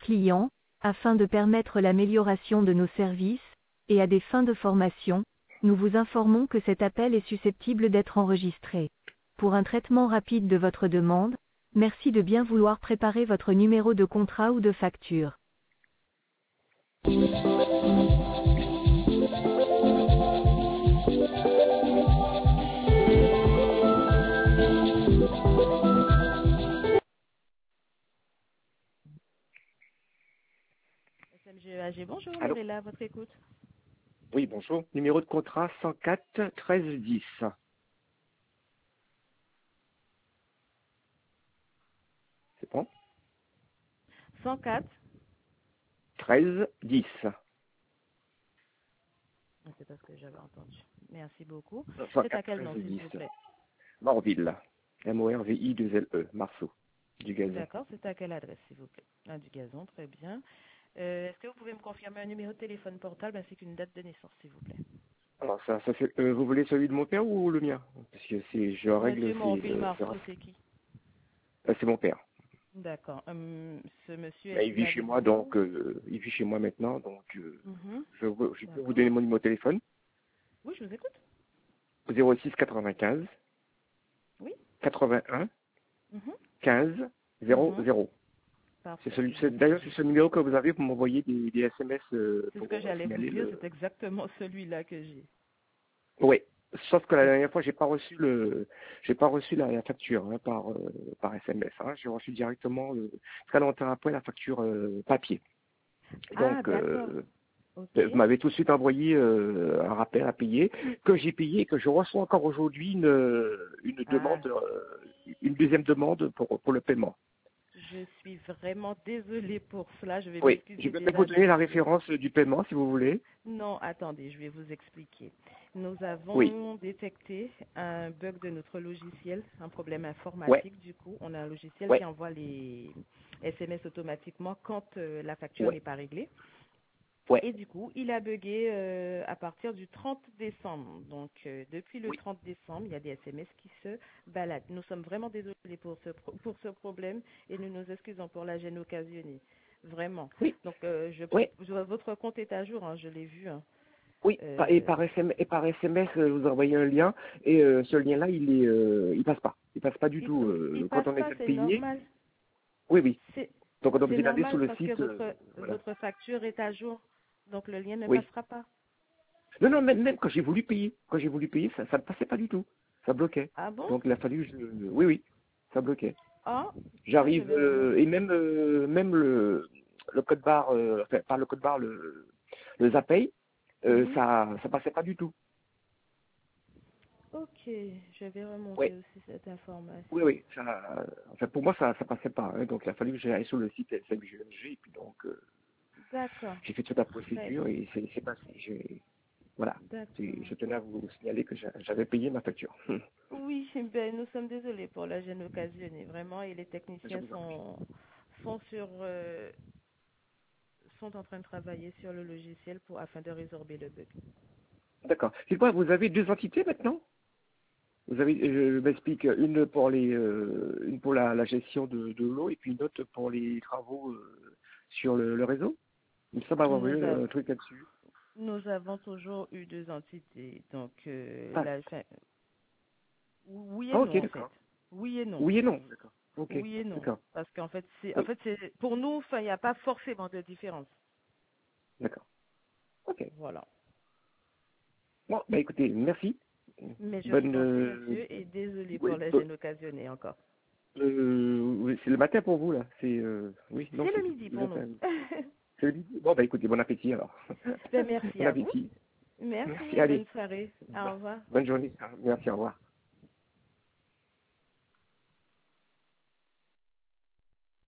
clients, afin de permettre l'amélioration de nos services, et à des fins de formation, nous vous informons que cet appel est susceptible d'être enregistré. Pour un traitement rapide de votre demande, merci de bien vouloir préparer votre numéro de contrat ou de facture. SMGEAG, bonjour, Allô? Lorella, à votre écoute. Oui, bonjour. Numéro de contrat 104 13 10. C'est bon? 104, 13 10. c'est pas ce que j'avais entendu. Merci beaucoup. 104 C'est à quel 13 nom, s'il 10. vous plaît? Morville. MORVI2LE. Marceau. Du gazon. D'accord, c'est à quelle adresse, s'il vous plaît? Ah, du gazon, très bien. Est-ce que vous pouvez me confirmer un numéro de téléphone portable ainsi qu'une date de naissance, s'il vous plaît? Alors, ça fait, vous voulez celui de mon père ou le mien? Parce que je règle, Monsieur Morville Marceau, c'est qui? c'est mon père. D'accord. Ce monsieur Mais il est-il vit chez avec moi, vous? donc, il vit chez moi maintenant, donc, Mhm. je peux vous D'accord. donner mon numéro de téléphone. Oui, je vous écoute. 06 95 Oui. 81 Mhm. 15 Mhm. 00. Parfait. D'ailleurs, c'est ce numéro que vous avez pour m'envoyer des SMS C'est ce pour que j'allais vous signaler dire, le... c'est exactement celui-là que j'ai. Oui, sauf que la dernière fois, j'ai pas reçu la facture hein, par SMS. Hein. J'ai reçu directement, très longtemps après, la facture papier. Ah, Donc, d'accord. Ok. vous m'avez tout de suite envoyé un rappel à payer, que j'ai payé et que je reçois encore aujourd'hui une Ah, demande, une deuxième demande pour le paiement. je suis vraiment désolée pour cela. Je vais Oui, je m'excuser vais même déjà vous donner la d'avance. référence du paiement si vous voulez. Non, attendez, je vais vous expliquer. Nous Oui, avons détecté un bug de notre logiciel, un problème ouais, informatique. Du coup, on a un logiciel qui ouais, envoie les SMS automatiquement quand la facture ouais, n'est pas réglée. ouais, Et du coup, il a bugué à partir du 30 décembre. Donc, depuis le oui, 30 décembre, il y a des SMS qui se baladent. Nous sommes vraiment désolés pour ce problème et nous nous excusons pour la gêne occasionnée. Vraiment. oui, Donc, oui, votre compte est à jour, hein, je l'ai vu. Hein. oui. Euh, Et par SMS, vous envoyez un lien et ce lien-là, il passe pas. Il passe pas du tout. il Quand passe on pas, essaie de c'est payer, normal. oui, oui. C'est Donc on est c'est obligé d'aller sur normal le parce que site, voilà. votre facture est à jour. Donc, le lien ne Oui. passera pas. Non, non, même quand j'ai voulu payer, ça ne passait pas du tout. Ça bloquait. Ah bon? Donc il a fallu, oui, oui, ça bloquait. Ah, ça, je J'arrive vais remonter. et même le code barre, enfin pas le code barre, le Zapay, Mhm. ça passait pas du tout. Ok, je vais Oui, remonter aussi cette oui, information. oui. Enfin, pour moi, ça passait pas. Hein. Donc il a fallu que j'aille sur le site SMGNG et puis donc D'accord, j'ai fait toute la très procédure bien. et c'est passé. Voilà. D'accord. Je tenais à vous signaler que j'avais payé ma facture. Oui, ben, nous sommes désolés pour la gêne occasionnée, vraiment, et les Je techniciens vous en prie. sont sur, sont en train de travailler sur le logiciel afin de résorber le bug. D'accord. C'est quoi, vous avez deux entités maintenant? Vous avez, je m'explique, une pour la gestion de l'eau et puis une autre pour les travaux sur le réseau. Il me semble avoir Nous, vu un truc là-dessus. nous avons toujours eu deux entités, donc Ah, oui et ah, ok, non en fait. d'accord. Oui et non. Oui et non, d'accord. Ok, Oui et non. d'accord. Parce qu'en fait, Oui, c'est, pour nous, enfin, il n'y a pas forcément de différence. d'accord. Ok. Voilà. Bon, bah écoutez, merci. Mais je vous Bonne, en prie, monsieur, et désolé pour oui, la gêne occasionnée encore. oui, c'est le matin pour vous là. Oui, non, C'est le midi vous pour êtes nous. c'est le midi. Bon, bah écoutez, bon appétit alors. Ben, merci Bon à vous. appétit. Merci Merci, et bonne allez. soirée. Au revoir. Bonne journée. Merci, au revoir.